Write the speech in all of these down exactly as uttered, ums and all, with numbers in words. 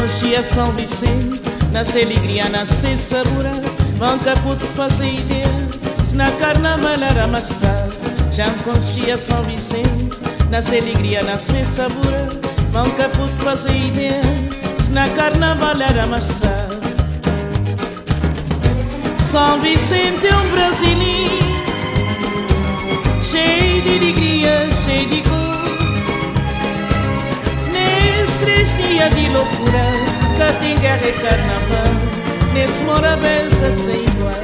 Conchia São Vicente, nasce alegria, nasce sabor. Vão Caputo fazer ideia, se na carnaval era marçal. Já Conchia São Vicente, nasce alegria, nasce sabor. Vão Caputo fazer ideia, se na carnaval era marçal. São Vicente é um brasileiro, cheio de alegria, cheio de cor. Nesses três dias de loucura, cá tem guerra e carnaval, nesse Morabeza sem igual.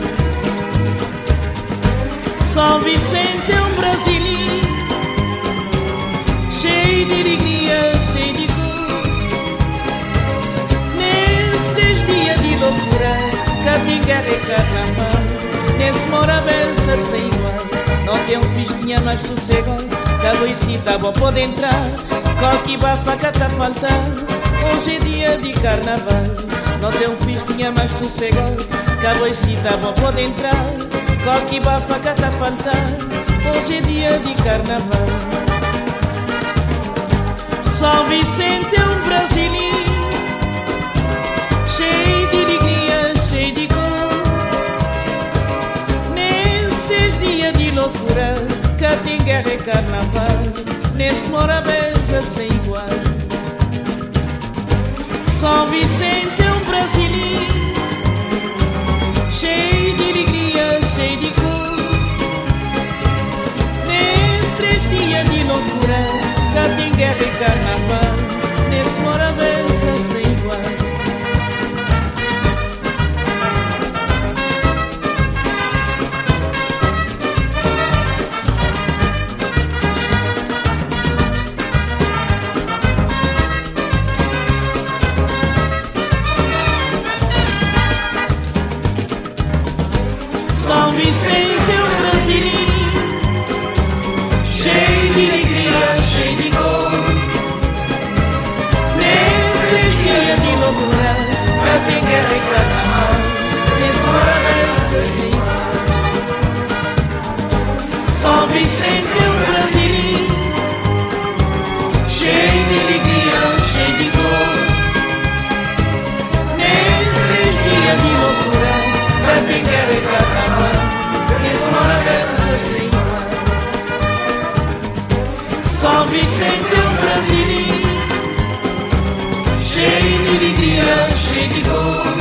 São Vicente é um brasileiro, cheio de alegria, cheio de cor. Nesses três dias de loucura, cá tem guerra e carnaval, nesse Morabeza sem igual. Não tem um festinha mais sossegado, da Luicita vou poder entrar. Qualquer bafaca tá faltando, hoje é dia de carnaval. Não tem um festinha mais sossegado, da Luicita vou poder entrar. Qualquer bafaca tá faltando, hoje é dia de carnaval. São Vicente é um brasileiro, cheio de alegria, cheio de cor. Nestes dias de loucura, cá tem guerra e carnaval, nesse Morabeza sem igual. São Vicente é um brasileiro, cheio de alegria, cheio de cor. Nesses três dias de loucura, cá tem guerra e carnaval, nesse Morabeza sem igual. São Vicente é um brasileiro, cheio de alegria, cheio de cor. Nesses dias de loucura, cá tem guerra e carnaval, nesse Morabeza sem igual. São Vicente é um brasileiro, cheio de alegria, cheio de cor. Nesses dias de loucura, cá tem guerra e carnaval, nesse Morabeza sem igual. São Vicente é um brasileiro, cheio de alegria, cheio de cor.